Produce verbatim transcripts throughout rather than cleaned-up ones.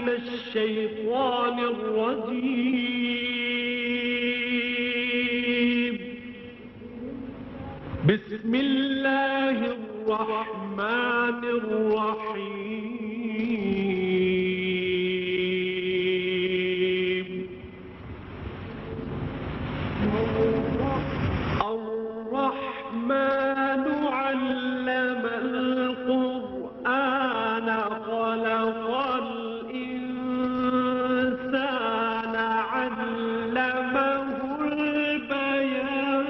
من الشيطان الرجيم. بسم الله الرحمن الرحيم. الرحمن علم القرآن خلق الإنسان علمه البيان.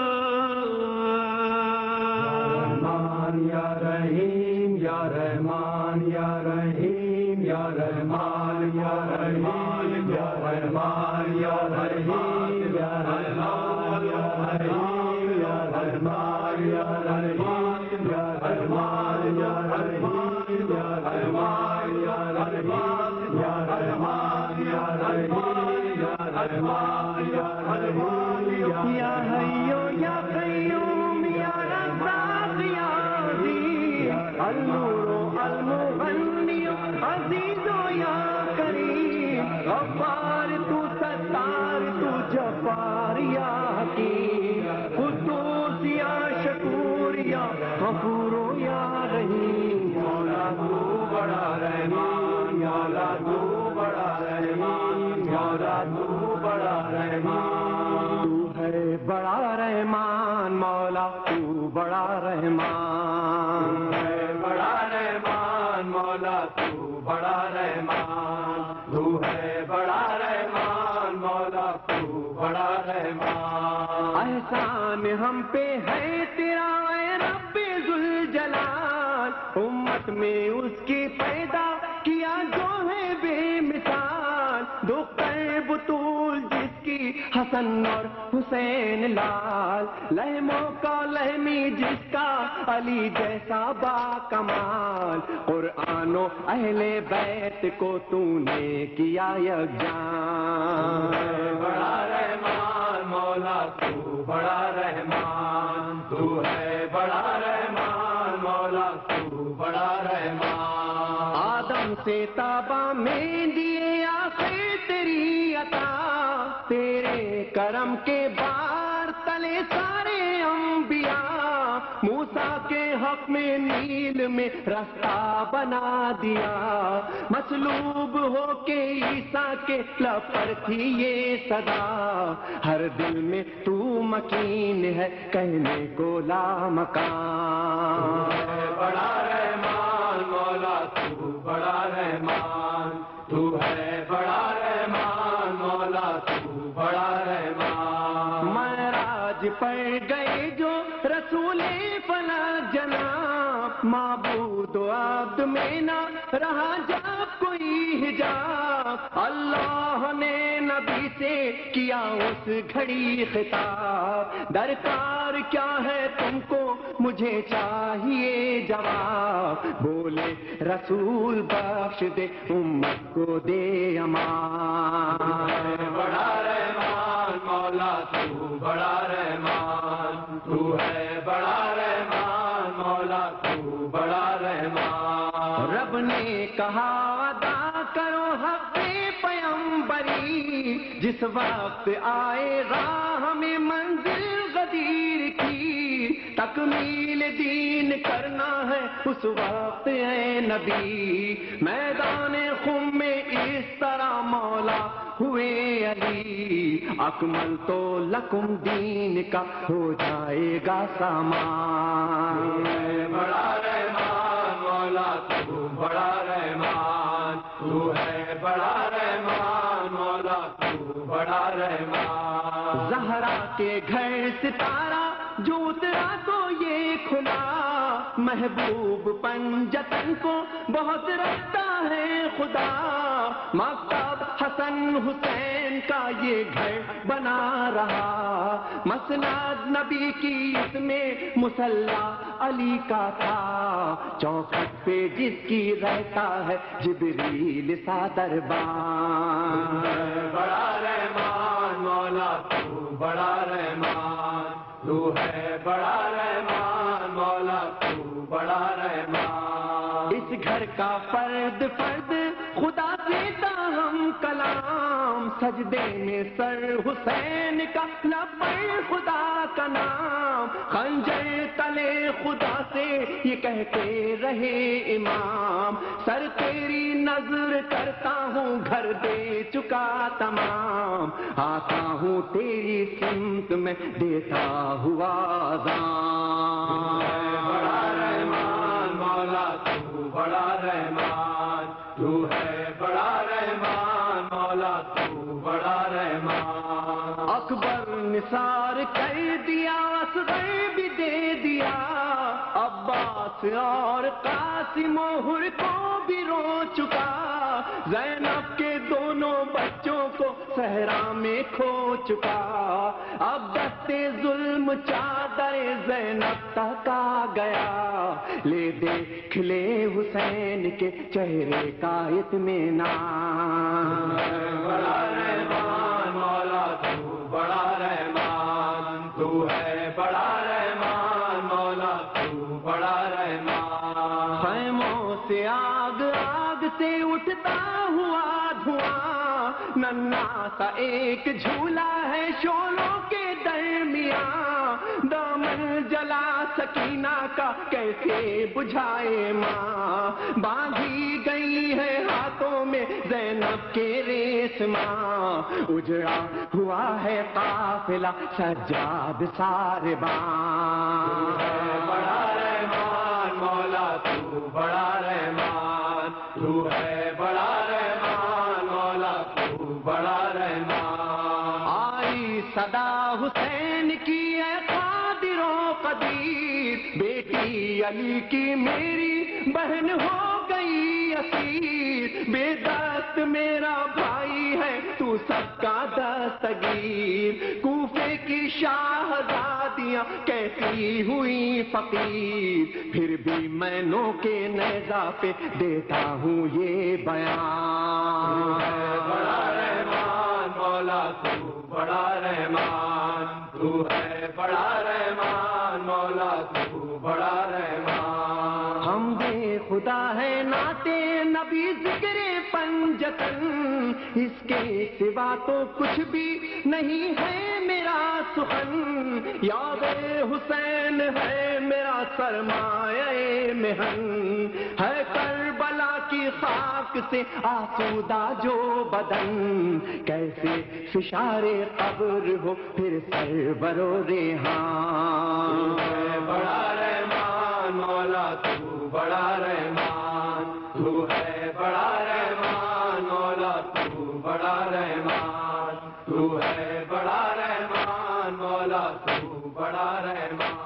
يا رحيم يا رحمن يا رحيم يا رحمن يا رحيم يا رحمن يا رحيم يا رحمن يا رحيم يا رحمن يا رحيم يا رحمن يا رحيم يا رحمن يا رحيم يا رحمن يا رحيم يا رحمن يا رحيم يا حي يا قيوم يا رزاق يا عزيز النور المغني عزيز يا کریم. غفار تو ستار تو جبار یا حکیم. قدوس یا شکور یا غفور یا رحیم. مولا تو بڑا رحمان مولا تو بڑا رحمان مولا تو بڑا رحمان. تو ہے بڑا رحمان مولا تو بڑا رحمان ہے بڑا رحمان مولا تو بڑا رحمان. تو ہے بڑا رحمان مولا تو بڑا رحمان. احسان ہم پہ ہے تیرا اے رب ذوالجلال. امت میں اس کی پیدا کیا جو ہے بے مثال. دو قلب طول جس کی حسن اور حسین لال. لہموں کا لہمی جس کا علی جیسا با کمال. قرآن و اہل بیت کو تو نے کیا یکجان. بڑا رحمان مولا تو بڑا رحمان. تو ہے بڑا رحمان مولا تو بڑا رحمان. آدم سے تابا میں دیے آخر تیری عطا. تیرے کرم کے بار تلے سارے انبیاء. موسیٰ کے حق میں نیل میں رستہ بنا دیا. مصلوب ہو کے عیسیٰ کے لب پر تھی یہ صدا. ہر دل میں تو مکین ہے کہنے کو لامکان. بڑا رحمان مولا تو بڑا رحمان. تو ہے بڑا رحمان مولا تو بڑا رحمان. معراج پر گئے جو رسول فلا جناب. معبود و عبد میں نہ رہا جب کوئی حجاب. اللہ نے نبی سے کیا اس گھڑی خطاب. درکار کیا ہے تم کو مجھے چاہیے جواب. بولے رسول بخش دے امت کو دے امان. بڑا رحمان مولا تو بڑا رحمان. تو ہے بڑا رحمان مولا تو بڑا رحمان. رب نے کہا ادا کرو حق پیمبری. جس وقت آئے راہ میں منزل غدیر کی. تکمیل دین کرنا ہے اس وقت اے نبی. میدان خم میں اس طرح مولا ہوئے علی. اکمل تو لکم دین کا ہو جائے گا سامان. بڑا رحمان مولا تو بڑا رحمان. تو ہے بڑا رحمان مولا تو بڑا رحمان. زہرا کے گھر ستارہ جو اترا تو یہ کھلا. محبوب پنجتن کو بہت رکھتا ہے خدا. مکتب حسن حسین کا یہ گھر بنا رہا. مسند نبی کی اس میں مصلی علی کا تھا. چوکھٹ پہ جس کی رہتا ہے جبریل سا دربان. بڑا رحمان مولا تو بڑا رحمان. تو ہے بڑا رحمان مولا تو بڑا رحمان. اس گھر کا فرد فرد خدا سے تاہم کلام، سجدے میں سر حسین کا، لب پر خدا کا نام، خنجر تلے خدا سے یہ کہتے رہے امام، سر تیری نظر کرتا ہوں گھر دے چکا تمام، آتا ہوں تیری سمت میں دیتا ہوا اذان۔ بڑا رحمان مولا تو بڑا رحمان، تو ہے بڑا رحمان مولا تو بڑا رحمان۔ اکبر نثار کر دیا، اصغر بھی دے دیا، عباس اور قاسم و حر کو بھی رو چکا، زینب کے دونوں بچوں کو صحرا میں کھو چکا، اب دستے ظلم چادر زینب تک آ گیا، لے دیکھ لے حسین کے چہرے کا اطمینان۔ بڑا رحمان مولا تو بڑا رحمان، تو ہے بڑا رحمان مولا تو بڑا رحمان۔ خیموں سے آگ، آگ سے اٹھتا ہوا دھواں، ننھا سا ایک جھولا ہے شولوں کے درمیان، دامن جلا سکینہ کا کیسے بجھائے ماں، باندھی گئی ہے ہاتھوں میں زینب کے ریشماں، اجڑا ہوا ہے قافلہ سجاد سارباں۔ بڑا رحمان مولا تو بڑا رحمان، تو ہے بڑا رحمان مولا تو بڑا رحمان۔ آئی صدا حسین کی اے قادر و قدیر، بیٹی علی کی میری بہن ہو گئی اسیر، بے دست میرا بھائی ہے تو سب کا دستگیر، کوفے کی شاہزادیاں کیسی ہوئی فقیر، پھر بھی میں نو کے نیزہ پہ دیتا ہوں یہ بیان۔ بڑا رحمان مولا تو بڑا رحمان، تو ہے بڑا رحمان مولا تو بڑا رحمان۔ ہم بے خدا ہے ناتے نبی ذکر پنجتن، اس کے سوا تو کچھ بھی نہیں ہے میرا سخن، یاد حسین ہے میرا سرمایہ مہن، ہے کربلا کی خاک سے آسودہ جو بدن، کیسے فشار قبر ہو پھر سرور و ریحان۔ بڑا رحمان مولا تو بڑا رحمان، تو ہے بڑا رحمان مولا تو بڑا رحمان، تو ہے بڑا رحمان مولا تو بڑا رحمان۔